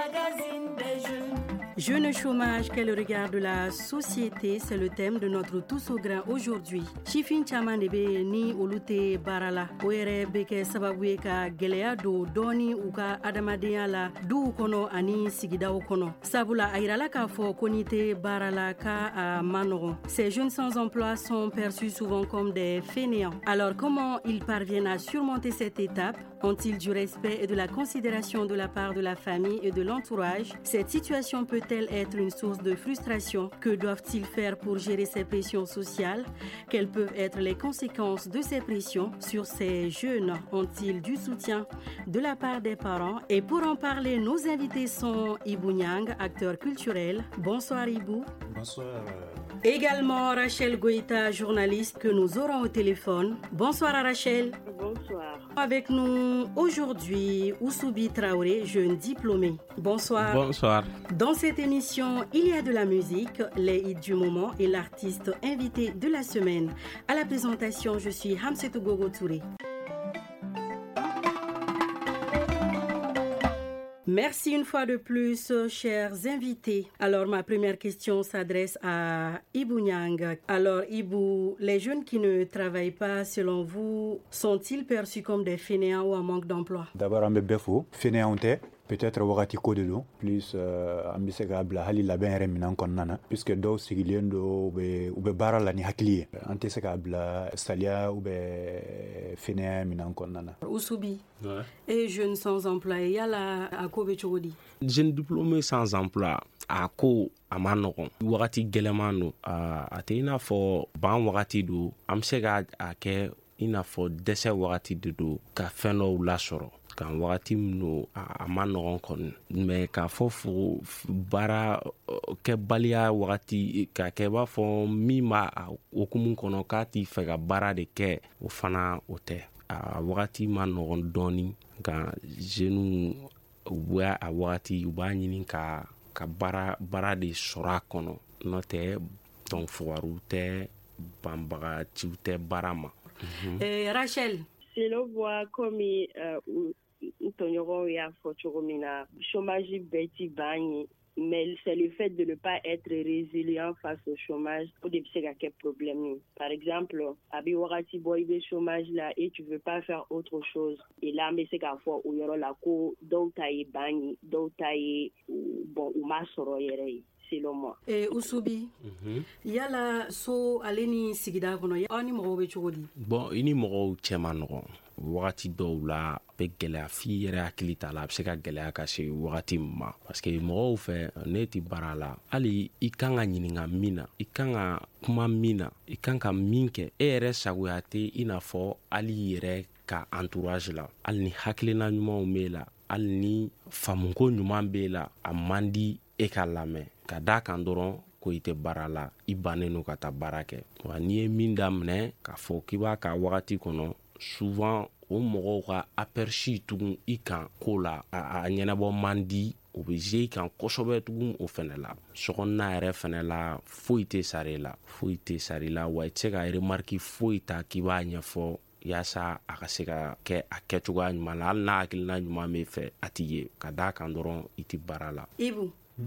magazine des jeunes. Jeune chômage, quel regard de la société, c'est le thème de notre Tous au Grand aujourd'hui. Chifin caman de be ni olu tɛ baara la. O yɛrɛ bɛ kɛ sababu ye ka gɛlɛya don dɔɔni u ka adamadenya la duw kɔnɔ ani sigidaw kɔnɔ. Sabula a yirala k'a fɔ ko n'i tɛ baara la k'a ma nɔgɔn. Ces jeunes sans emploi sont perçus souvent comme des fainéants. Alors comment ils parviennent à surmonter cette étape? Ont-ils du respect et de la considération de la part de la famille et de l'entourage? Cette situation peut-elle être une source de frustration? Que doivent-ils faire pour gérer ces pressions sociales? Quelles peuvent être les conséquences de ces pressions sur ces jeunes? Ont-ils du soutien de la part des parents? Et pour en parler, nos invités sont Ibou Niang, acteur culturel. Bonsoir Ibou. Bonsoir. Également Rachel Goïta, journaliste que nous aurons au téléphone. Bonsoir à Rachel. Bonsoir. Avec nous aujourd'hui, Oussoubi Traoré, jeune diplômé. Bonsoir. Bonsoir. Dans cette émission, il y a de la musique, les hits du moment et l'artiste invité de la semaine. À la présentation, je suis Hamsetou Gogo Touré. Merci une fois de plus, chers invités. Alors, ma première question s'adresse à Ibou Niang. Alors, Ibou, les jeunes qui ne travaillent pas, selon vous, sont-ils perçus comme des fainéants ou en manque d'emploi? D'abord, on est faux. Fainéant, peut-être wagati ko de do plus an bɛ se ka bila hali labɛn yɛrɛ minan kɔnɔna na puisque dɔw sigilen do u bɛ baara la ni hakili ye an tɛ se ka bila saliya ou bɛ fɛnɛya minan kɔnɔna na. Oussoubi, et jeunes sans emploi, yala a ko bɛ cogo di? Jeune diplômé sans emploi, a ko a ma nɔgɔn. Wagati gɛlɛman do a tɛ i n'a fɔ ban wagati do an bɛ se ka a kɛ i n'a fɔ dɛsɛ wagati de do ka fɛn dɔw lasɔrɔ. Kan wagati minnu a ma nɔgɔn kɔni mais k'a fɔ baara kɛbaliya wagati k'a kɛ b'a fɔ min b'a okumu kɔnɔ k'a t'i fɛ ka baara de kɛ o fana o tɛ a wagati ma nɔgɔn dɔɔni nka jeunes u bɛ a wagati u b'a ɲini ka baara de sɔrɔ a kɔnɔ n'o tɛ donc fugariw tɛ banbagaciw tɛ baara ma. Rachel, c'est le voit comme Tonyoron y'a fait choromina chômage bêti bagni mais c'est le fait de ne pas être résilient face au chômage pour des quel problème. Par exemple, abi warati boy be chômage là et tu veux pas faire autre chose et là mais c'est qu'à fois où y aura la co donc taille bagni donc taille bon ou ma soro yere. Selon moi. Et Oussoubi, yala so ale ni sigida kɔnɔ aw ni mɔgɔw bɛ cogo di? Bon i ni mɔgɔw cɛ ma nɔgɔn wagati dɔw la bɛ gɛlɛya f'i yɛrɛ hakili t'a la a bɛ se ka gɛlɛya ka se wagati min ma parce que mɔgɔw fɛ ne tɛ baara la hali i kan ka ɲininka min na i kan ka kuma min na i kan ka min kɛ e yɛrɛ sagoya tɛ i n'a fɔ hali yɛrɛ ka entourage la hali ni hakilina ɲumanw b'e la hali ni faamuko ɲuman b'e la a man di e ka lamɛn ka da kan dɔrɔn ko i tɛ baara la i bannen no ka taa baara kɛ wa n'i ye min daminɛ k'a fɔ k'i b'a ka wagati kɔnɔ souvent o mɔgɔw ka aperçu tugun i kan ko la a ɲɛnabɔ man di o bɛ je i kan kosɛbɛ tugun o fɛnɛ la sokɔnɔna yɛrɛ fɛnɛ la foyi tɛ sari la foyi tɛ sari la wa i tɛ se ka remarque foyi ta k'i b'a ɲɛfɔ yaasa a ka se ka kɛ a kɛcogoya ɲuman na hali n'a hakilina ɲuman bɛ fɛ a t'i ye ka da kan dɔrɔn i tɛ baara la. Ibou,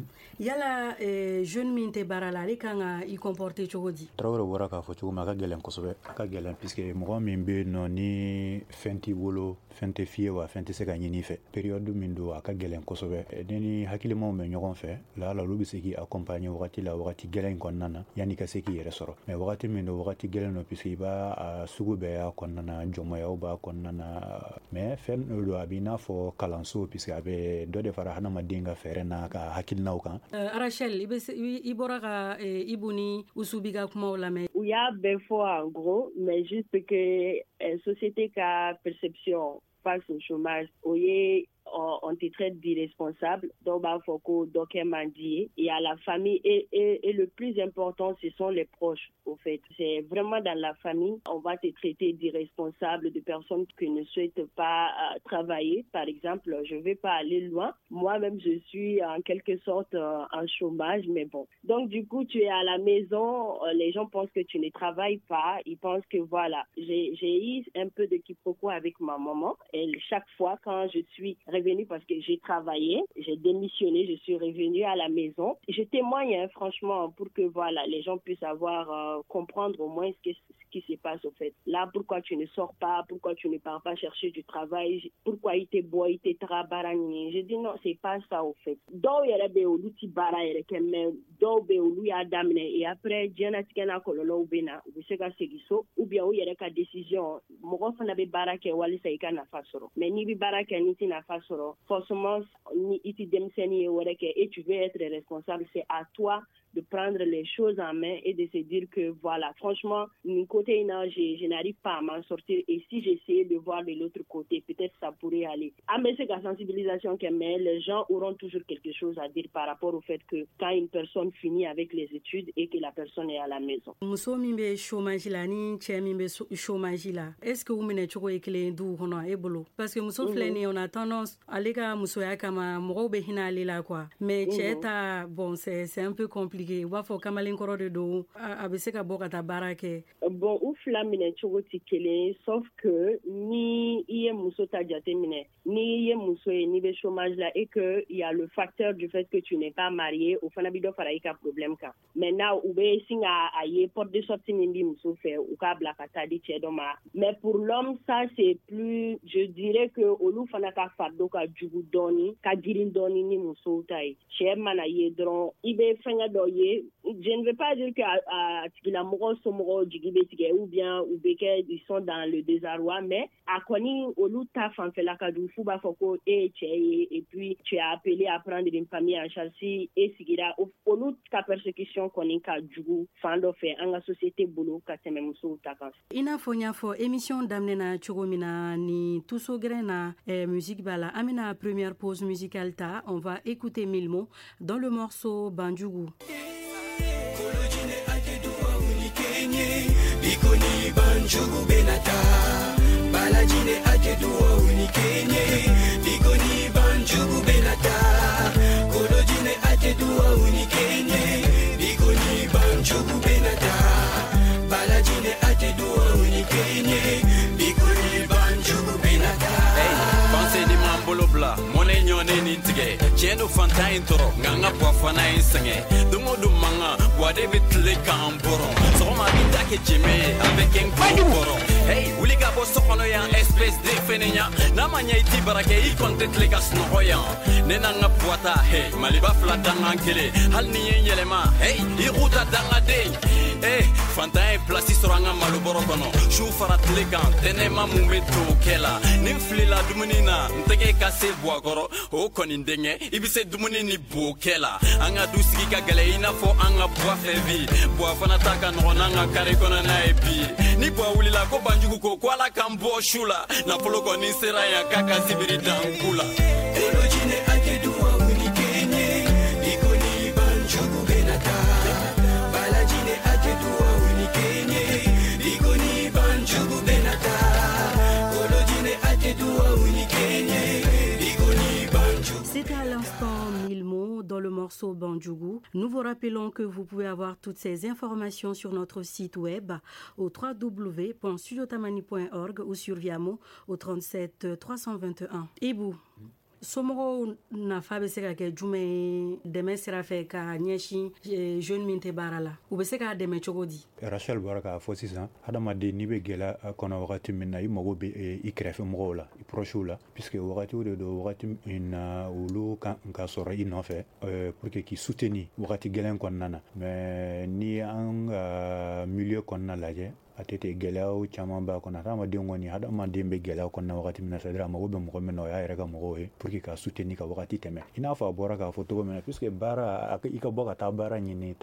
yala jeune min tɛ baara la ale kan ka i comporter cogo di? Tarawele bɔra k'a fɔ cogo min a ka gɛlɛn kosɛbɛ a ka gɛlɛn puisque mɔgɔ min bɛ yen nɔ ni fɛn t'i bolo fɛn tɛ f'i ye wa fɛn tɛ se ka ɲini i fɛ période min don a ka gɛlɛn kosɛbɛ ni hakilimaw bɛ ɲɔgɔn fɛ la olu bɛ se k'i accompagner wagati la wagati gɛlɛn in kɔnɔna na yanni ka se k'i yɛrɛ sɔrɔ mais wagati min don wagati gɛlɛn don puisque i b'a sugu bɛɛ y'a kɔnɔna na jɔnmayaw b'a kɔnɔna na mais fɛn dɔ don a b'i n'a fɔ kalanso puisque a bɛ dɔ de fara hadamaden ka fɛɛrɛ n'a ka hakilinaw kan. Rachel, i bɔra ka Ibou ni Oussoubi ka kumaw lamɛn. U y'a bɛɛ fɔ en gros mais juste que société ka perception face au chômage o ye on te traite d'irresponsable, donc et à la famille et le plus important ce sont les proches au fait. C'est vraiment dans la famille, on va te traiter d'irresponsable, de personnes qui ne souhaitent pas travailler. Par exemple, je vais pas aller loin. Moi-même, je suis en quelque sorte en chômage, mais bon. Donc du coup, tu es à la maison, les gens pensent que tu ne travailles pas, ils pensent que voilà. J'ai eu un peu de quiproquo avec ma maman et chaque fois quand je suis revenue parce que j'ai travaillé, j'ai démissionné, je suis revenue à la maison. Je témoigne franchement pour que les gens puissent comprendre au moins ce qui se passe au fait. Là, pourquoi tu ne sors pas, pourquoi tu ne pars pas chercher du travail, pourquoi il te boit, il te trabarani. Je dis non, c'est pas ça au fait. Donc, il y a des outils bara, il y a des donc il y a damne et après diana tikana kololo ubena ubiseka segiso ou bien il y a des décision mo fa na be bara ke wali sa ikana fasoro mais ni bi bara ke ni tina fasoro forcément ni iti demseni wala ke et tu veux être responsable, c'est à toi de prendre les choses en main et de se dire que franchement, du côté je n'arrive pas à m'en sortir et si j'essayais de voir de l'autre côté, peut-être ça pourrait aller. Mais c'est la sensibilisation que les gens auront toujours quelque chose à dire par rapport au fait que quand une personne finit avec les études et que la personne est à la maison. Muso min be chômage la ni che min be chômage la, est-ce que vous menez choko ekle ndu hono ebolo parce que muso fleni on a tendance à lega muso ya kama mo be hina lela quoi mais cheta bon c'est un peu compliqué. Wa fo kamalen koro de do abese ka boka ta barake bon ou flamine chogo tikele sauf que ni iye muso ta jate mine ni iye muso ni be chômage là et que il y a le facteur du fait que tu n'es pas marié au fana bido fara ika problème ka maintenant ou be singa aye porte de sortie ni muso fait ou ka blakata di chedoma mais pour l'homme ça c'est plus, je dirais que olu fana ka fardo ka jugu doni ka girin doni ni muso tai che mana ye dron ibe fanga do. Je ne veux pas dire que la ou bien ils sont dans le désarroi, mais à Koni, Oluta Fanfela Kadoufu Bafoko et puis tu as appelé à prendre une famille en charge et Sigira, Oluta persécution Koninka Djougou, Fandofe, en la société Boulou, Katememusu Takas. Ina fonya fo émission d'amnena Churomina ni Toussogrena musique bala. Amina première pause musicale ta, on va écouter Milmo dans le morceau Bandjougou. Bikoni banjugu benata balajine akedua unikenye bikoni banjugu benata kolojine akedua unikenye bikoni banjugu benata balajine akedua unikenye bikoni banjugu benata. Hey, pensez ni mambolo bla mone nyone ni tige chendo fanta intro nganga bwafana insange dumo dumanga wade bitle kamboro so ma binda ke jeme avec un kamboro. Hey uliga bo sokono ya espèce de fenenya na manya iti barake I kontet le gas no hoya nena nga puata hey maliba flata ngankele hal ni yelema hey I ruta danga de hey fanta e place soranga maluboro kono shu farat le gan tenema mumeto kela nimflila dumunina ntege kase bwagoro o konindenge ibise dumuni ni bokela anga dusiki ka gale ina fo anga bwa fevi bwa fana taka no nanga kare kona na ebi ni bwa ulila ko banjugu ko kwala kambo shula na poloko ni sera ya kaka sibiri dankula elojine akedua unikenye ikoni banjugu benata balajine akedua unikenye ikoni banjugu benata kolojine akedua unikenye. C'était à l'instant Milmo dans le morceau Bandjougou. Nous vous rappelons que vous pouvez avoir toutes ces informations sur notre site web au www.studiotamani.org ou sur Viamo au 37 321. Ibou, somoro na fabe se ka ke jume deme sira fe ka nyeshi jeune minte barala u be se ka deme chogodi Rachel baraka fo sisan adamade ni be gela kono wakati minna I mago be I krefe mo la I proche la puisque wakati de wakati ina ulu kan ka sora I no fe pour que qui soutenir wakati gelen kon nana mais ni an milieu kon na laje atete gelao chama ba kona rama dingoni hada ma dembe gelao kona wakati mina sadra ma wobe mo meno ya rega mo pour que ka soutenir ka wakati teme ina fa bora ka photo mena puisque bara ika boka ta bara nyini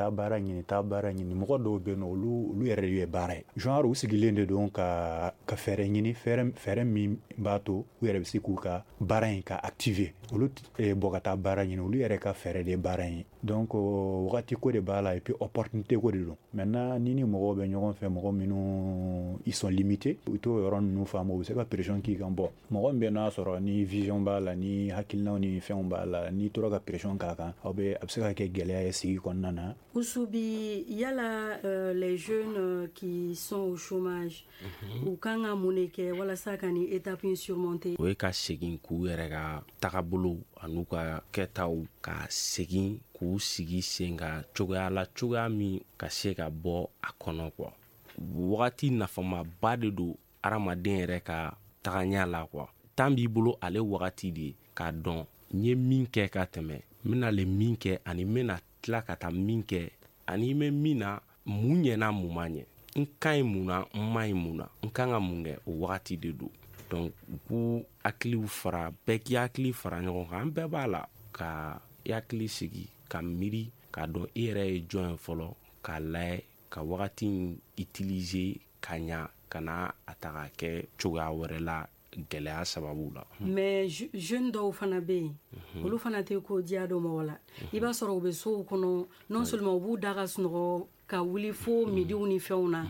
mo do be no lu yere bara genre usigilende donc ka fere nyini fere mi bato u yere bisiku ka bara ka activer ulu boka ta bara nyini ulu yere ka fere de bara donc wakati ko de bala et puis opportunité ko de do maintenant nini mo be nyogon fe mo minu ils sont limités to yɔrɔ ninnu faamu u bɛ se ka pression k'i kan bɔ mɔgɔ min bɛ n'a sɔrɔ ni vision b'a la ni hakilinaw ni fɛnw b'a la ni tora ka pression k'a kan a bɛ se ka kɛ gɛlɛya ye sigi kɔnɔna na. Oussoubi, il y a là les jeunes qui sont au chômage ou kan ka mun de kɛ walasa ka ni étape in surmonter. O ye ka segin k'u yɛrɛ ka tagabolo an'u ka kɛtaw ka segin k'u sigi sen ka cogoya la cogoya min ka se ka bɔ a kɔnɔ quoi. Wagati nafamaba de don adamaden yɛrɛ ka tagaɲa la quoi. Tan b'i bolo ale wagati de k'a dɔn n ye min kɛ ka tɛmɛ n bɛna le min kɛ ani n bɛna tila ka taa min kɛ ani n bɛ min na mun ɲɛna mun ma ɲɛ n ka ɲi mun na n ma ɲi mun na n kan ka mun kɛ o wagati de don. Donc k'u hakiliw fara bɛɛ k'i hakili fara ɲɔgɔn kan an bɛɛ b'a la ka i hakili sigi ka miiri k'a dɔn i yɛrɛ ye jɔn ye fɔlɔ k'a layɛ ka wagati in utiliser ka ɲa ka na a ta ka kɛ cogoya wɛrɛ la gɛlɛya sababu la. Mais jeune dɔw fana bɛ yen olu fana tɛ ko diya dɔ mɔgɔ la i b'a sɔrɔ u bɛ sow kɔnɔ non seulement u b'u da ka sunɔgɔ ka wuli fo midiw ni fɛnw na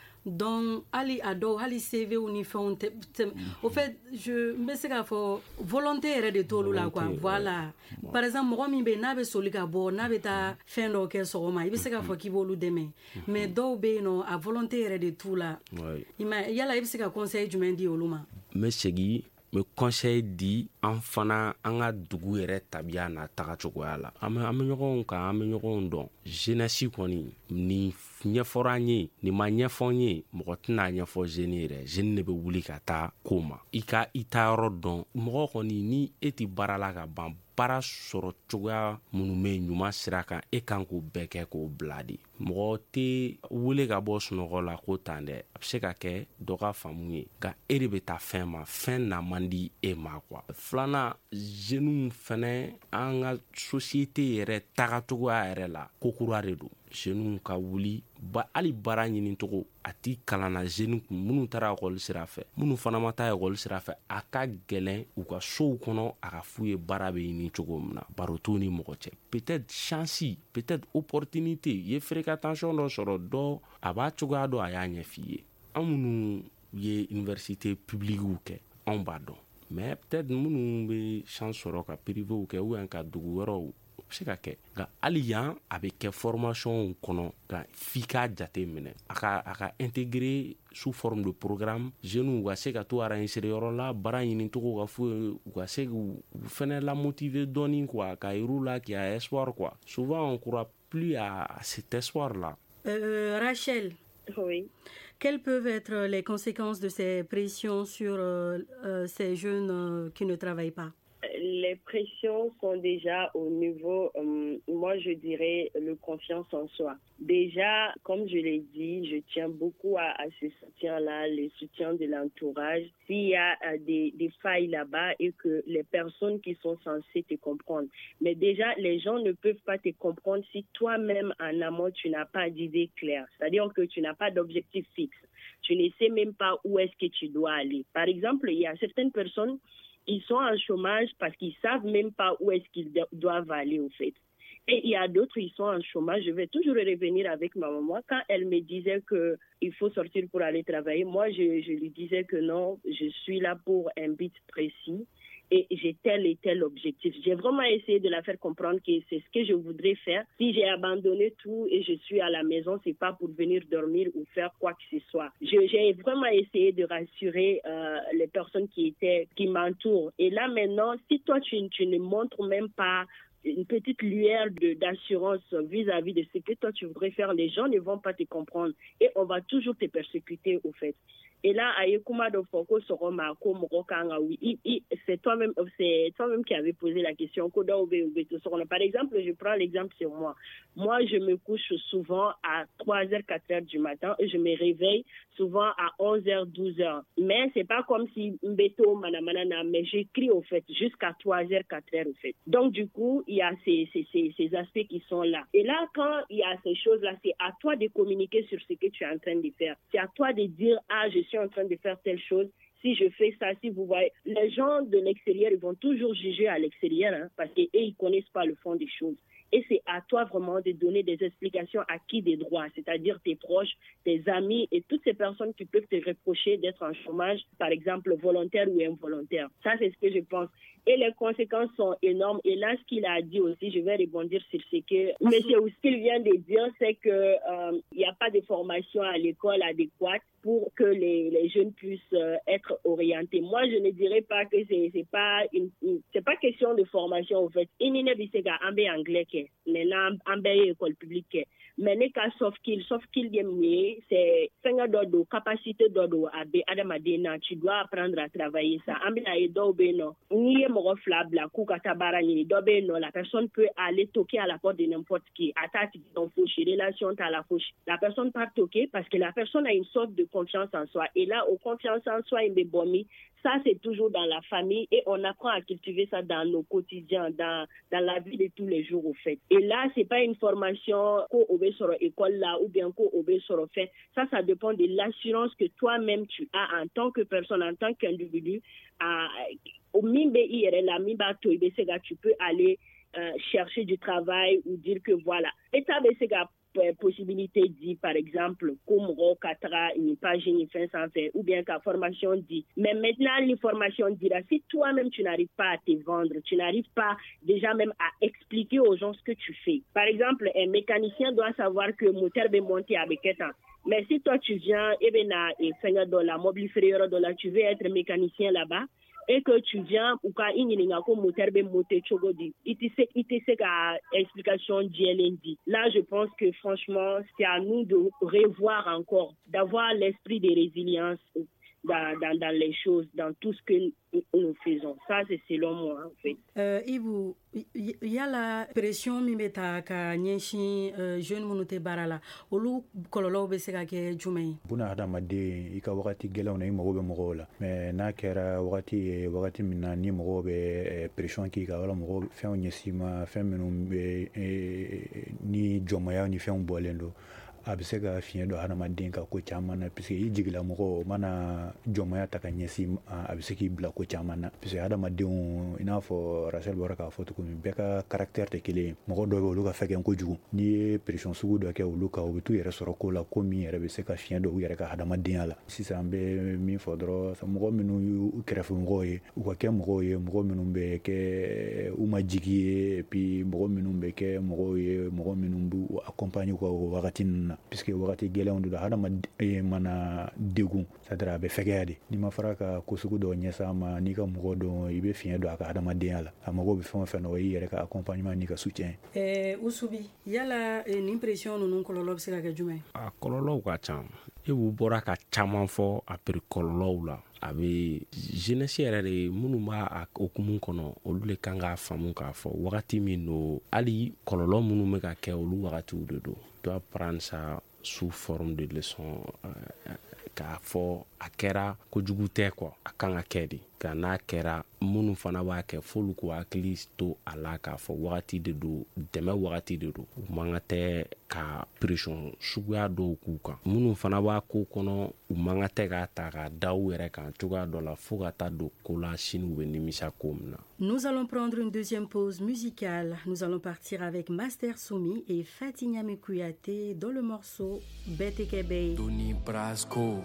donc hali a dɔw hali CVw ni fɛnw tɛ au fait n bɛ se k'a fɔ volonté yɛrɛ de t'olu la quoi voilà par exemple mɔgɔ min bɛ yen n'a bɛ soli ka bɔ n'a bɛ taa fɛn dɔw kɛ sɔgɔma i bɛ se k'a fɔ k'i b'olu dɛmɛ mais dɔw bɛ yen nɔ a volonté yɛrɛ de t'u la yala i bɛ se ka conseil jumɛn di olu ma. N bɛ segin n bɛ conseil di an fana an ka dugu yɛrɛ tabiya n'a tagacogoya la an bɛ ɲɔgɔn kan an bɛ ɲɔgɔn dɔn jeunesse kɔni ni ɲɛfɔra an ye nin ma ɲɛfɔ n ye mɔgɔ tɛna ɲɛfɔ jeune yɛrɛ jeune de bɛ wuli ka taa ko ma i ka i ta yɔrɔ dɔn mɔgɔ kɔni ni e tɛ baara la ka ban baara sɔrɔ cogoya minnu bɛ ɲuman sira kan e kan k'o bɛɛ kɛ k'o bila de mɔgɔ tɛ wele ka bɔ sunɔgɔ la ko tan dɛ a bɛ se ka kɛ dɔ ka faamu ye nka e de bɛ taa fɛn ma fɛn na man di e ma quoi. Filanan jeunes fɛnɛ an ka société yɛrɛ tagacogoya yɛrɛ la ko kura de don jeunes ka wuli hali baara ɲini cogo a ti kalanna jeunes kun minnu taara ekɔli sira fɛ minnu fana ma taa ekɔli sira fɛ a ka gɛlɛn u ka sow kɔnɔ a ka f'u ye baara bɛ ɲini cogo min na baro t'u ni mɔgɔ cɛ peut-être chance peut-être opportunité ye fréquentation dɔ sɔrɔ dɔ a b'a cogoya dɔn a y'a ɲɛf'i ye an minnu ye université publique kɛ anw b'a dɔn mais peut-être minnu bɛ chance sɔrɔ ka privéw kɛ ou bien ka dugu wɛrɛw bɛ se ka kɛ nka hali yan a bɛ kɛ formation kɔnɔ ka f'i k'a jate minɛ a ka intégrer sous forme de programme jeunes ka se ka to enregistrer yɔrɔ la baara ɲini cogo ka f'u ye u ka se k'u fɛnɛ la motiver dɔɔni quoi ka yir'u la qu'il y a espoir quoi souvent on croit plus à cet espoir là. Rachel. Oui. Quelles peuvent être les conséquences de ces pressions sur ces jeunes qui ne travaillent pas? Les pressions sont déjà au niveau, moi je dirais, le confiance en soi. Déjà, comme je l'ai dit, je tiens beaucoup à ce soutien-là, le soutien de l'entourage. S'il y a des failles là-bas et que les personnes qui sont censées te comprendre. Mais déjà, les gens ne peuvent pas te comprendre si toi-même, en amont, tu n'as pas d'idée claire. C'est-à-dire que tu n'as pas d'objectif fixe. Tu ne sais même pas où est-ce que tu dois aller. Par exemple, il y a certaines personnes, ils sont en chômage parce qu'ils ne savent même pas où est-ce qu'ils doivent aller, au fait. Et il y a d'autres, ils sont en chômage. Je vais toujours revenir avec ma maman. Quand elle me disait qu'il faut sortir pour aller travailler, moi, je lui disais que non, je suis là pour un but précis et j'ai tel et tel objectif. J'ai vraiment essayé de la faire comprendre que c'est ce que je voudrais faire. Si j'ai abandonné tout et je suis à la maison, c'est pas pour venir dormir ou faire quoi que ce soit. J'ai vraiment essayé de rassurer les personnes qui m'entourent. Et là, maintenant, si toi, tu ne montres même pas une petite lueur d'assurance vis-à-vis de ce que toi tu voudrais faire, les gens ne vont pas te comprendre et on va toujours te persécuter au fait. Et là, c'est toi-même qui avais posé la question. Par exemple, je prends l'exemple sur moi. Moi, je me couche souvent à 3h, 4h du matin et je me réveille souvent à 11h, 12h. Mais c'est pas comme si mais j'écris au fait jusqu'à 3h, 4h au fait. Donc du coup, il y a ces aspects qui sont là. Et là, quand il y a ces choses-là, c'est à toi de communiquer sur ce que tu es en train de faire. C'est à toi de dire, je suis en train de faire telle chose. Si je fais ça, si vous voyez, les gens de l'extérieur, ils vont toujours juger à l'extérieur, parce qu'eux, ils connaissent pas le fond des choses. et c'est à toi vraiment de donner des explications acquis des droits, c'est-à-dire tes proches, tes amis et toutes ces personnes qui peuvent te reprocher d'être en chômage, par exemple volontaire ou involontaire. Ça, c'est ce que je pense. Et les conséquences sont énormes. Et là, ce qu'il a dit aussi, je vais rebondir sur ce que monsieur Ouskil vient de dire, c'est que il n'y a pas de formation à l'école adéquate pour que les jeunes puissent être orientés. Moi, je ne dirais pas que c'est pas question de formation en fait. Il n'y a pas de anglais que les école publique. Mais les cas sauf qu'il c'est dodo capacité dodo abe adamadena, tu dois apprendre à travailler ça. Ambina et dobeno ni mo flab la kukata barani dobeno, la personne peut aller toquer à la porte de n'importe qui, attaque ton fauche relation à la fauche. La personne part toquer parce que la personne a une sorte de confiance en soi et là au confiance en soi il bomi. Ça, c'est toujours dans la famille et on apprend à cultiver ça dans nos quotidiens, dans la vie de tous les jours, au fait. Et là, c'est pas une formation qu'on obéit sur l'école là ou bien qu'on obéit sur le fait. Ça dépend de l'assurance que toi-même tu as en tant que personne, en tant qu'individu. Au mimbe la mimba tu peux aller chercher du travail ou dire que voilà. Et ça, c'est possibilité dit par exemple comme Rokatra une page une fin sans faire ou bien qu'à formation dit mais maintenant l'information dit là si toi-même tu n'arrives pas à te vendre, tu n'arrives pas déjà même à expliquer aux gens ce que tu fais. Par exemple un mécanicien doit savoir que le moteur va monter avec un mais si toi tu viens et $5 mobile frère $, tu veux être mécanicien là-bas et que tu viens ou quand il y a un moteur be monter chogodi il te ka explication DLND. Là je pense que franchement c'est à nous de revoir encore, d'avoir l'esprit de résilience dans les choses, dans tout ce que nous faisons. Ça, c'est selon moi, en fait. Ibu, il y a la pression mimeta ka nyenshi jeune monote barala. Olu kololo be se ka ke jumai. Buna adamade ika wakati gela ona imo be mogola. Mais na kera wakati mina ni mo be pression ki ka wala mo fe onyesima fe menu ni jomaya ni fe umbolendo. Abisega fien do hana madinka ko chamana pise yijigila mo mana jomaya takanyesi abiseki bla ko chamana pise hada madin ina fo Rachel Boraka foto ko beka caractère te kele mo do go luka feke ko jugu ni pression sugu do ke luka o bitu yere soro ko la ko mi yere beseka fien do yere ka hada madin ala si sambe mi fodro sa mo minu krefu ngoye ko ke ngoye mo minu be ke umajigi puis mo minu be ke ngoye mo minu bu accompagner ko wakatin puisque wakati gele on do hada mana degu sadra be fegade ni ma faraka ko sugu do nyesa ma ni ka mo do ibe fien do aka hada madela amago be fon no yi reka accompagnement ni ka soutien usubi yala une impression non kololo be sika ke jume a kololo ka cham e wu bora ka chaman fo après kololo la abe jeunesse yɛrɛ de minnu b'a okumu kɔnɔ olu le kan k'a faamu k'a fɔ wagati min no hali kɔlɔlɔ minnu bɛ ka kɛ olu wagatiw de do doit prendre ça sous forme de leçon k'a fɔ a kɛra kojugu tɛ quoi a kan ka kɛ de ka n'a kɛra minnu fana b'a kɛ f'olu k'u hakili to a la k'a fɔ wagati de do dɛmɛ wagati de do u man ka tɛ ka pression suguya dɔw k'u kan minnu fana b'a ko kɔnɔ u man ka tɛ k'a ta ka da u yɛrɛ kan cogoya dɔ la fo ka taa don ko la sini u bɛ nimisa ko min na. Nous allons prendre une deuxième pause musicale. Nous allons partir avec Master Soumi et Fatigna Mekuyate dans le morceau Bete Kebe. Tony Brasco.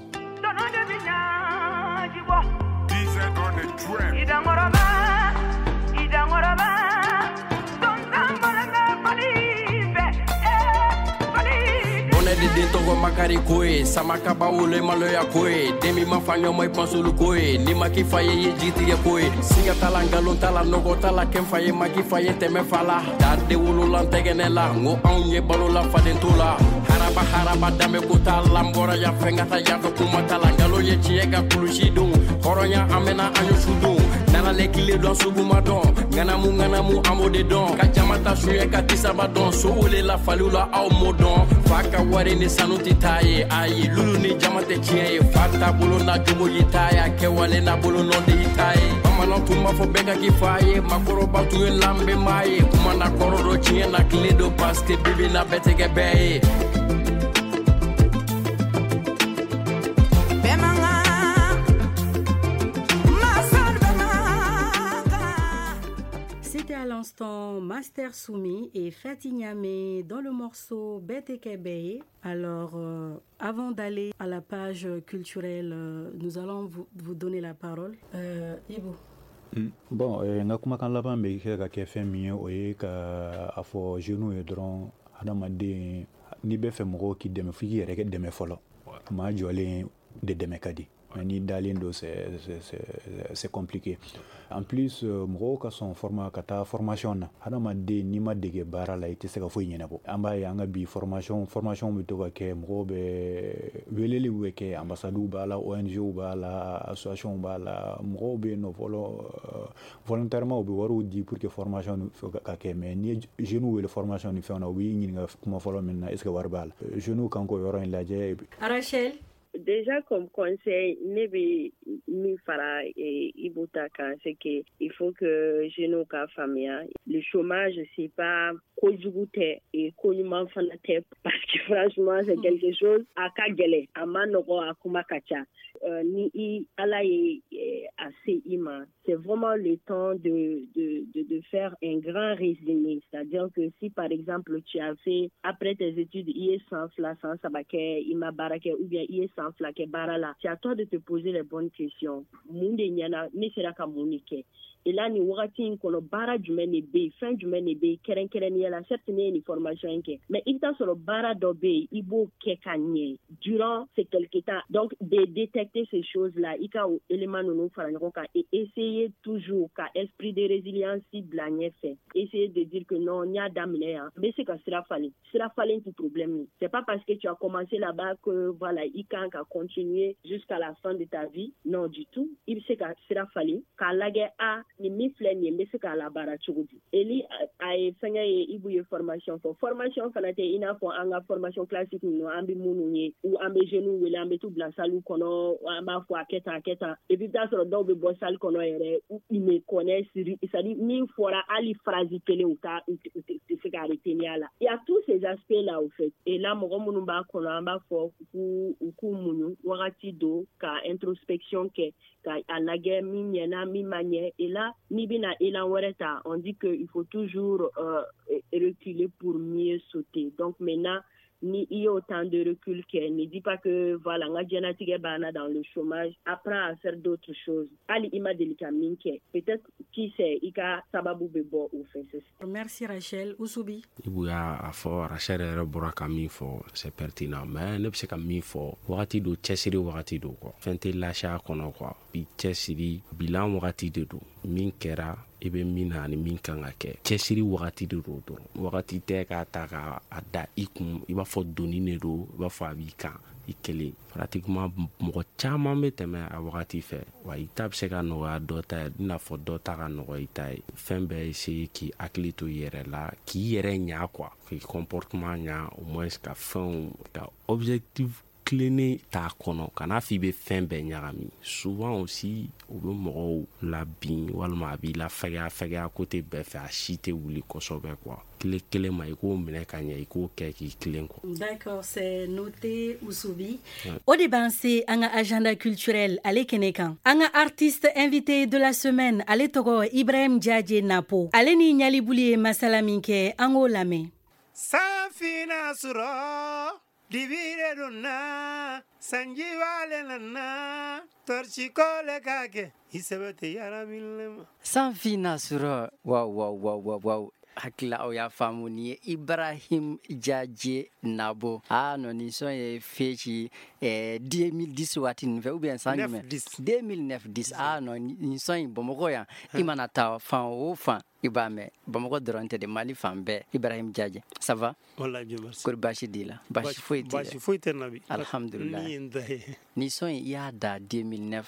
De togo makari koe samaka baule maloya koe demi mafanyo mai pansulu koe ni maki faye ye jiti ye koe singa talangalo tala nogo tala kem faye maki faye teme fala darde wulu lan tegene la ngo anye balo la fadentula haraba dame ko tala mbora ya fengata ya ko kuma talangalo ye chiega kulushi dum horonya amena anyo shudu nana lekile don suguma don ngana mu amode don ka jamata suye ka tisaba don so wole la falula aw modon faka wari ni sanuti taye ayi lulu ni jamate chiye fata bolo na jugo yitaya ke wale na bolo non de yitaye mama no tuma fo bega ki faye makoro batu lambe maye kuma na kororo chiye na kledo paske bibi na betege beye. l'instant Master Soumi et Fatih Niamé dans le morceau Bete Kebeye. Alors, avant d'aller à la page culturelle, nous allons vous donner la parole. Ibu. Bon, nga kumakan laban bɛ kɛ ka kɛ fɛn min ye o ye ka a fɔ jeunes ye dɔrɔn adamaden n'i bɛ fɛ mɔgɔw k'i dɛmɛ f'i k'i yɛrɛ kɛ dɛmɛ fɔlɔ maa jɔlen de dɛmɛ ka di mais n'i dalen don c'est compliqué en plus mɔgɔw ka sɔn ka taa formation na adamaden n'i ma dege baara la i tɛ se ka foyi ɲɛnabɔ an b'a ye an ka bi formation bɛ to ka kɛ mɔgɔw bɛ weleli bɛ kɛ ambassades b'a la ONG b'a la association b'a la mɔgɔw bɛ yen nɔ fɔlɔ volontairement u bɛ wariw di pour que formation ka kɛ mais ni ye jeunes wele formation ni fɛnw na u b'i ɲininka kuma fɔlɔ min na est ce que wari b'a la jeunes kan k'o yɔrɔ in lajɛ. Rachel. Déjà, comme conseil, c'est qu'il faut que je nous famille. Le chômage, c'est pas et parce que franchement, c'est quelque chose à Kagele, à Manoro, à Kumakacha. Ni ala assez immense. C'est vraiment le temps de faire un grand résumé. C'est-à-dire que si, par exemple, tu as fait, après tes études, sans sabake, ima barake, ou bien sans flaque barala, c'est à toi de te poser les bonnes questions. Munde nyana, ne sera ka munike. Et là, ni wagati kono bara jumene be, fin jumene be, keren yala, certainement une formation nke. Mais il t'a sur le bara dobe, ibo kekanye. Durant ces quelques temps, donc de détecter ces choses-là, il y a des éléments nous et essayer toujours qu'à esprit de résilience si blagné fait. Essayer de dire que non, il y a d'amener, mais c'est que sera fallu tout problème. C'est pas parce que tu as commencé là-bas que voilà, il can qu'à continuer jusqu'à la fin de ta vie. Non, du tout. Il sait que sera fallu qu'à la guerre a ni mifleni mais c'est qu'à la barra chugudi. Eli a fanya ibuye formation fanate ina fo anga formation classique no ambi mununye ou ambi genou wele ambi tout blanc salu kono amba fo aketa et puis dans le dos be bo sal kono ere ou il me connaît ça dit mille fois ali phrase télé ou ta se garder là. Il y a tous ces aspects là au fait. Et là mo munu ba kono amba fo ku munu wakati do ka introspection ke ka alage mi nyana mi manye et là Nibina Elan Wareta, on dit qu'il faut toujours reculer pour mieux sauter. Donc maintenant, ni il y a autant de recul qu'elle ne dit pas que voilà, on a dans le chômage, apprend à faire d'autres choses. Ali ima delika minke, peut-être qui sait, ika sababu bebo ou fait. Merci Rachel. Ousubi. Ibuya afo Rachel rebora kamifo, c'est pertinent, mais ne peut pas kamifo. Wakati do chesiri wakati do quoi. Fente lasha kono quoi. Bi chesiri bilan wakati do min kɛra i bɛ min na ani min kan ka kɛ cɛsiri wagati de do dɔrɔn wagati tɛ k'a ta ka a da i kun i b'a fɔ doni de do i b'a fɔ a b'i kan i kelen pratiquement mɔgɔ caman bɛ tɛmɛ a wagati fɛ wa i ta bɛ se ka nɔgɔya dɔ ta ye i n'a fɔ dɔ ta ka nɔgɔ i ta ye fɛn bɛɛ essayer k'i hakili to i yɛrɛ la k'i yɛrɛ ɲa quoi k'i comportement ɲa au moins ka fɛnw ka objectif cleaner ta kono kana fi be fɛn bɛɛ ɲagami souvent aussi o be mɔgɔw la bin walima a b'i la fɛgɛya côté bɛɛ fɛ a si tɛ wuli kosɛbɛ quoi kelen ma i k'o minɛ ka ɲɛ i k'o kɛ k'i kilen quoi. D'accord, c'est noté Ousubi. Au débat c'est un agenda culturel ale kɛnɛ kan an ka artiste invité de la semaine ale tɔgɔ Ibrahim Djadje Napo ale ni ɲalibuli ye masala min kɛ an k'o lamɛn. Safina sura Divire donna sanjiwale nana torchikole kake isebete yara milema Safina sura wow hakila o ya famu ni Ibrahim Djadje Nabo no ni so ye fechi 2010 wati nve ou bien 2009 no ni so bomoko ya imana ta fan o fan ibame bomoko dorante de Mali fambe Ibrahim Djadje ça va wallahi bien merci kur bashi dila bashi foite nabi alhamdulillah ni so ya da 2009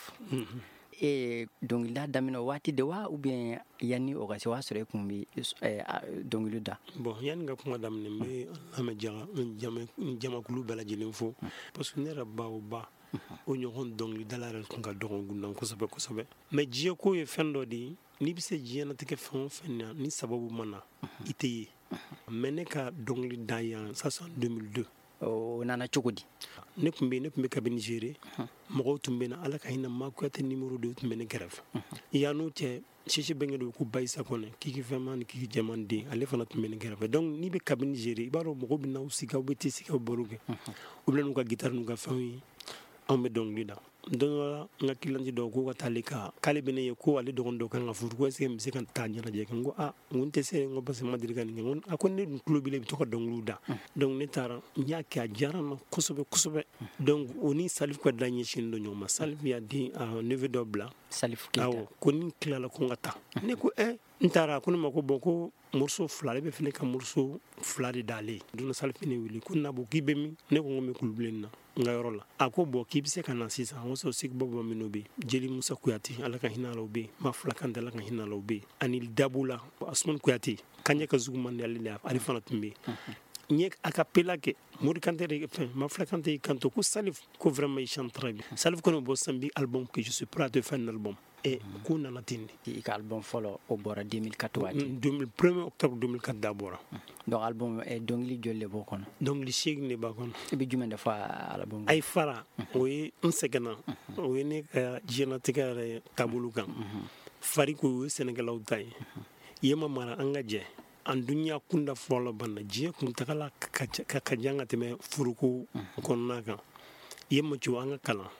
et donc là damino wati de wa ou bien yani o gasi wa sore kumbi donc le da bon yani nga kuma damne me ama jama kulu bela jelen fo parce que ne rabba o ba o ñohon donc dala ral ko dogon gunnan ko sobe mais jiye ko e fendo di ni bise jiye na teke fon fenna ni sababu mana iteye mais ne ka donc li dayan ça c'est en 2002 o nana cogo di ne tun bɛ kabini Nigeria mɔgɔw tun bɛ na Ala ka hinɛ Ma Kuyate numéro 2 tun bɛ ne kɛrɛfɛ yan'o cɛ Chichi Bengue do ko Bayisa Kone Kiki Fɛnman ni Kiki Jɛman den ale fana tun bɛ ne kɛrɛfɛ donc n'i bɛ kabini Nigeria i b'a dɔn mɔgɔw bɛ n'aw sigi aw bɛ t'i sigi aw baro kɛ u bɛ n'u ka guitare n'u ka fɛnw ye anw bɛ dɔnkili da don dɔ la n ka kilanci dɔ ko ka taale k'ale bɛ ne ye ko ale dɔgɔnin dɔ kan ka furu ko est-ce que n bɛ se ka taa ɲɛnajɛ kɛ n ko n tɛ se n ko parce que n ma deli ka nin kɛ a ko ne dun tulo b'i la i bɛ to ka dɔnkiliw da donc ne taara n y'a kɛ a diyara n na kosɛbɛ kosɛbɛ donc o ni Salif ka da ɲɛsinnen don ɲɔgɔn ma Salif y'a di neveu dɔ bila Salif Keita awɔ ko ni n tilala ko n ka taa ne ko n taara ko ne ma ko bon ko morceau fila ale bɛ fɛ ne ka morceau fila de d'ale ye don dɔ Salif ne wele ko Nabo k'i bɛ min ne ko n bɛ Kulubilen na n ka yɔrɔ la a ko bon k'i bɛ se ka na sisan o sɔrɔ Sigi Baba minnu bɛ yen Jeli Musa Kuyate Ala ka hinɛ a la o bɛ yen Mafula Kante Ala ka hinɛ a la o bɛ yen ani Dabo la Asumani Kuyate Kanɲɛ ka jugu man di ale de ye ale fana tun bɛ yen n ye a cappella kɛ Mori Kante de fɛn Mafula Kante y'i kanto ko Salif ko vraiment il chante très bien Salif ko ne bɔ sisan bi album que je suis prêt à te faire un album ko nana ten de i ka album fɔlɔ o bɔra 2004 waati 1er octobre 2004 da bɔra donc album dɔnkili joli de b'o kɔnɔ dɔnkili 8 de b'a kɔnɔ i bɛ jumɛn de fɔ album a ye fara o ye n sɛgɛnna o ye ne ka diɲɛlatigɛ yɛrɛ taabolo kan fari ko o ye sɛnɛkɛlaw ta ye yema mara an ka jɛ an dunya kunda fɔlɔ banna diɲɛ kuntagala ka jan ka tɛmɛ furuko kɔnɔna kan yema co an ka kalan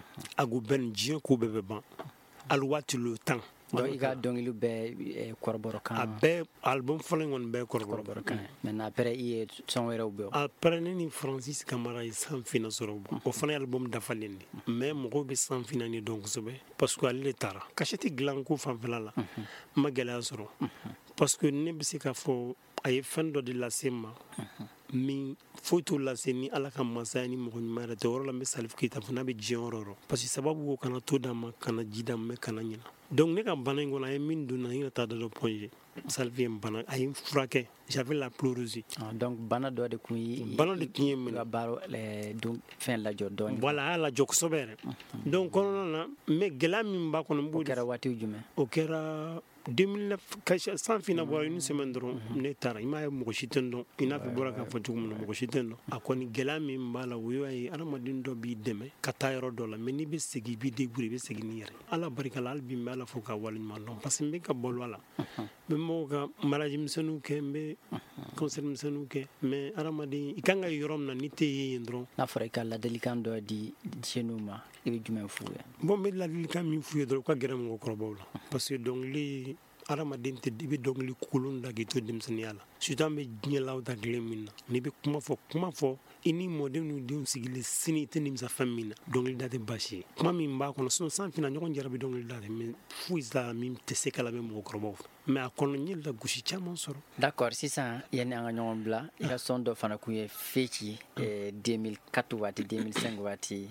ago bɛn diɲɛ ko bɛɛ bɛ ban alwaati lo tan donc i ka dɔnkili bɛɛ kɔrɔbɔrɔ kan a bɛɛ album fɔlɔ in kɔni bɛɛ kɔrɔbɔrɔ kan maintenant après i ye son wɛrɛw bɛ après ne ni Francis Camara ye san fina sɔrɔ o fana ye album dafalen de mais mɔgɔw bɛ san fina ni dɔn kosɛbɛ parce que ale de taara cachette dilan ko fanfɛla la n ma gɛlɛya sɔrɔ parce que ne bɛ se ka fɔ a ye fɛn dɔ de lase ma min foyi t'o lase ni Ala ka masaya ni mɔgɔ ɲuman yɛrɛ tɛ o yɔrɔ la n bɛ Salif Keita fɔ n'a bɛ diɲɛ yɔrɔ yɔrɔ parce que sababu ko kana to d'a ma kana ji d'a ma kana ɲina donc ne ka bana in kɔnɔ a ye min donna n yɛrɛ t'a dɔ dɔ pɔnze Salif ye bana a ye n furakɛ j'avais la pleureuse donc bana dɔ de tun ye minɛ ka baara fɛn lajɔ dɔɔni voilà a y'a lajɔ kosɛbɛ yɛrɛ donc kɔnɔna na mais gɛlɛya min b'a kɔnɔ n b'o o kɛra waati jumɛn o kɛra 2009 san fina bɔra une semaine dɔrɔn ne taara i m'a ye mɔgɔ si tɛ n dɔn i n'a fɔ bɔra k'a fɔ cogo min na mɔgɔ si tɛ n dɔn a kɔni gɛlɛya min b'a la o y'a ye adamaden dɔ b'i dɛmɛ ka taa yɔrɔ dɔ la mais n'i bɛ segin i b'i débrouiller i bɛ segin n'i yɛrɛ Ala barika la hali bi n bɛ Ala fo k'a waleɲuman dɔn parce que n bɛ ka balo a la n bɛ mɔgɔw ka mariage misɛnninw kɛ n bɛ concert misɛnninw kɛ mais adamaden i kan ka yɔrɔ min na n'i tɛ yen dɔrɔn n'a fɔra i ka ladilikan dɔ di jeunes ma i bɛ jumɛn f'u ye bon n bɛ ladilikan min f'u ye dɔrɔn u ka gɛrɛ mɔgɔkɔrɔbaw la parce que dɔnkili adamaden tɛ i bɛ dɔnkili kolon da k'i to denmisɛnninya la surtout an bɛ diɲɛ la da tile min na n'i bɛ kuma fɔ i ni mɔden n'u denw sigilen sini i tɛ nimisa fɛn min na dɔnkili da tɛ baasi ye kuma min b'a kɔnɔ sinon san fina ɲɔgɔn jara bɛ dɔnkili da dɛ mais foyi t'a min tɛ se ka lamɛn mɔgɔkɔrɔbaw fɛ mais a kɔnɔ n ye lagosi caman sɔrɔ d'accord sisan yanni an ka ɲɔgɔn bila i ka son dɔ fana kun ye Feci 2004 waati 2005 waati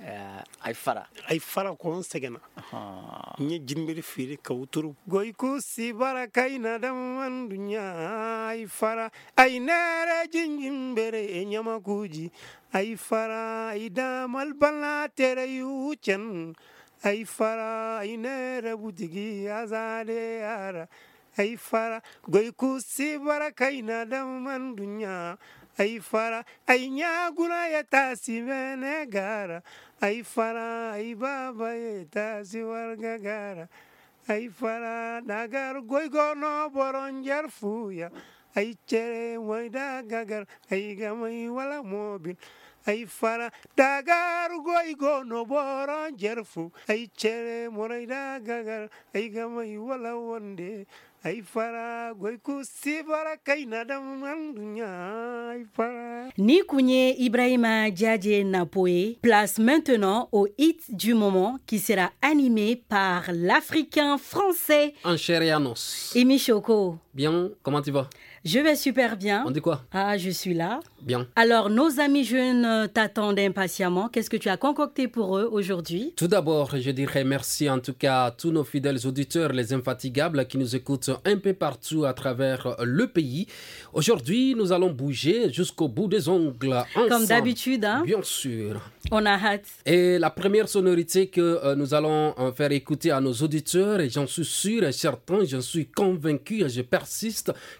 ay fara ko n sɛgɛnna n ye jinbiri feere ka wotoro goyiku sibara kayina daman dunya ay fara ay nere jinjimbere e ɲamakuji ay fara ay damal bala tere yu cen ay fara ay nere butigi azade ara ay fara goyiku sibara kayina daman dunya ay fara ay nyaguna ya tasi bene gara ay fara ay baba ya tasi warga gara ay fara nagar goygo no boronjar fuya ay chere wayda gagar ay gamay wala mobil ay fara dagar goygo no boronjar fu ay chere morayda gagar ay gamay wala wonde ay fara goyku sibara kayna daman dunya ay fara. Ni Kounye Ibrahima Djadje Napoé place maintenant au hit du moment qui sera animé par l'Africain français Ancherianos. Emi Choko. Bien, comment tu vas? Je vais super bien. On dit quoi? Ah, je suis là. Bien. Alors, nos amis jeunes t'attendent impatiemment. Qu'est-ce que tu as concocté pour eux aujourd'hui? Tout d'abord, je dirais merci en tout cas à tous nos fidèles auditeurs, les infatigables qui nous écoutent un peu partout à travers le pays. Aujourd'hui, nous allons bouger jusqu'au bout des ongles ensemble. Comme d'habitude, hein? Bien sûr. On a hâte. Et la première sonorité que nous allons faire écouter à nos auditeurs, et j'en suis sûr et certain, j'en suis convaincu et je persiste, que tu avais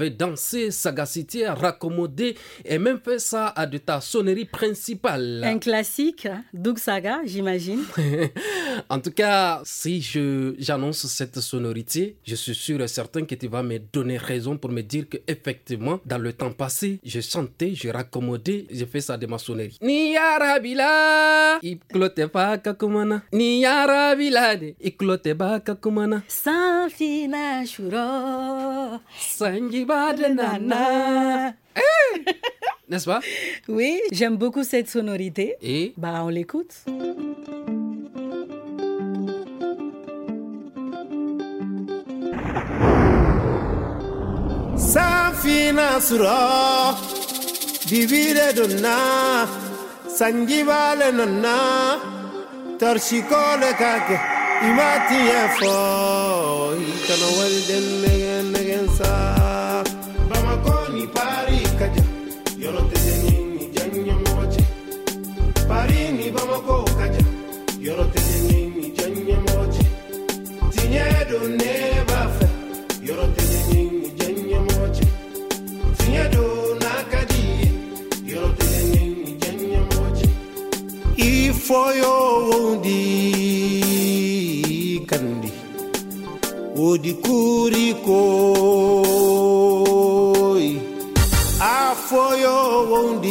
avait dansé, sagacité, raccommodé et même fait ça à de ta sonnerie principale. Un classique, Doug Saga, j'imagine. En tout cas, si j'annonce cette sonorité, je suis sûr et certain que tu vas me donner raison pour me dire qu'effectivement, dans le temps passé, je chantais, je raccommodais, j'ai fait ça de ma sonnerie. Niyarabila, iklotepa kakumana. Niyarabila, iklotepa kakumana. Sanfina shuro, Sanjiba de nana. N'est-ce pas? Oui, j'aime beaucoup cette sonorité. Et on l'écoute. Sanfina sura divide donna sanjibale nonna torshikole kake imati efo ikana walden negen sa bamako ni pari kaja yorote ni janya moche pari ni bamako kaja yorote ni janya moche tinyedo ne bafe yorote ni Ifoyo wondi kandi odi kuriko afoyo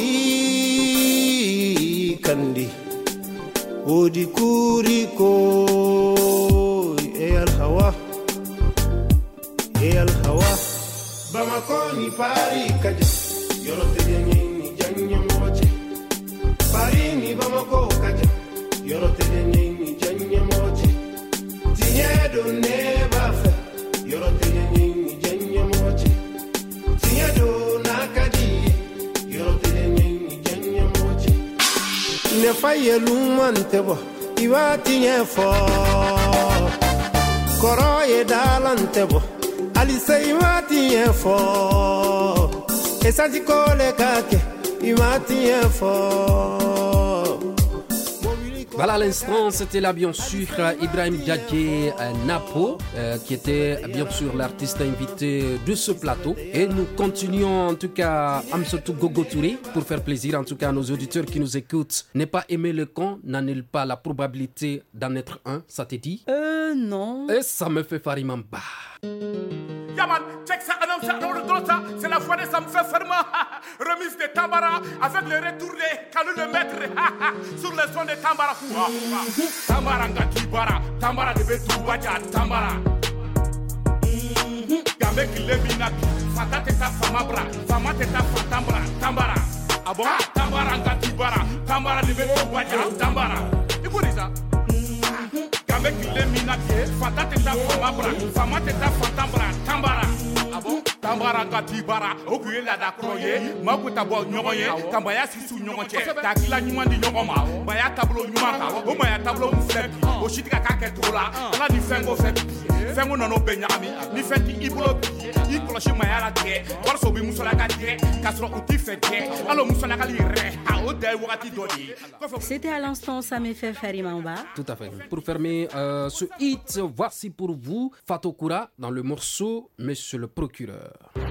wondi kandi odi kuriko el hawa Bamako ni pari kaja yorote ni janya moche pari ni Bamako kaja yorote ni janya moche tinyedo ne bafe yorote ni janya moche tinyedo nakadi yorote ni janya moche ne faye lumantebo ibati nyefo koroye dalantebo Alisa imati enfo Esanti kole kake imati enfo Voilà, à l'instant, c'était là bien sûr Ibrahim Djadje Napo, qui était bien sûr l'artiste invité de ce plateau. Et nous continuons en tout cas Amsotou Gogo Touré pour faire plaisir en tout cas à nos auditeurs qui nous écoutent. Ne pas aimer le con n'annule pas la probabilité d'en être un, ça te dit? Non. Et ça me fait farimamba. Yaman, check ça, c'est la fois de ça me fait fermement. Remise de Tambara avec le retour de Kalou le maître sur le son de Tambara. Tambara Ngatibara, Tambara de Betoubaja, Tambara. Gamek Leminaki, Fatateta Famabra, Famateta Fatambra, Tambara. Ah bon? Tambara Ngatibara, Tambara de Betoubaja, Tambara. Et pour ça? Gamek Leminaki, Fatateta Famabra, Famateta Fatambra, Tambara. Ah bon? Tambara Gatibara, Okuye la da croye, Makuta bo nyoye, Tambaya sisu nyoche, Takila nyumandi nyoma, Baya tablo nyumaka, Omaya tablo mflepi, Oshitika kaketola, La ni fengo fepi, Fengo nono benyami, ni fenti ibolo bi, Ikoloshi mayala de, Warso bi musolaka de, Kasro uti fete, Alo musolaka lire, Ode wakati dodi. C'était à l'instant, ça me fait Farimamba. Tout à fait. Pour fermer ce hit, voici pour vous Fatou Koura dans le morceau Monsieur le procureur.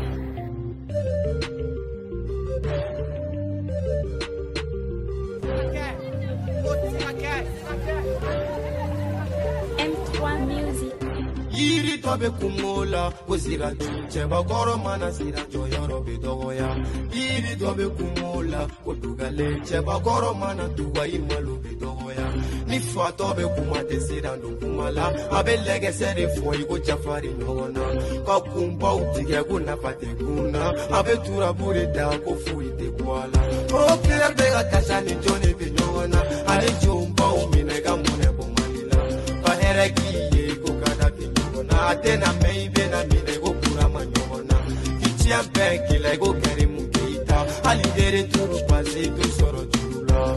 M3 Music. Yiri tobe kumola, kozira tunche bagoro mana sira joyoro bidogoya. Yiri tobe kumola, kodugale che bagoro mana tuwa imalu bidogoya. Ni fa tobe kumate sira ndukumala, abelege sere foi go jafari nyona. Ka kumba utige kuna pate kuna, abetura burida ko fuite kwala. O killer bega kashani jone binyona, ale jumba uminega mune bomanila. Ka heregi Atena meibe na mine go kura manyona Kichia benki la go keri mukita Alidere turu pasi tu soro jula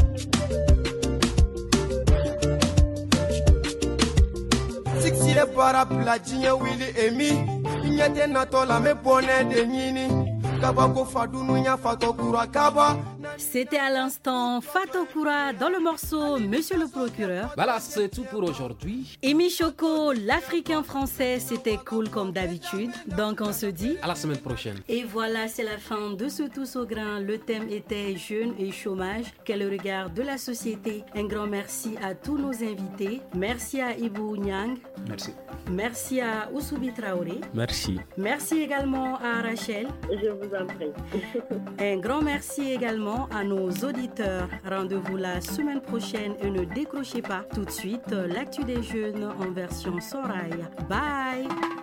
Sixie para plajinye wili emi Inyete na tola me bone de nini Kaba ko fadunu nya fato kura kaba C'était à l'instant Fatou Koura dans le morceau Monsieur le procureur. Voilà, c'est tout pour aujourd'hui. Emi Choco, l'Africain français, c'était cool comme d'habitude. Donc on se dit à la semaine prochaine. Et voilà, c'est la fin de ce Tous au grain. Le thème était jeunes et chômage. Quel regard de la société. Un grand merci à tous nos invités. Merci à Ibou Nyang. Merci. Merci à Oussoubi Traoré. Merci. Merci également à Rachel. Je vous en prie. Un grand merci également à nos auditeurs. Rendez-vous la semaine prochaine et ne décrochez pas tout de suite l'actu des jeunes en version Sorail. Bye.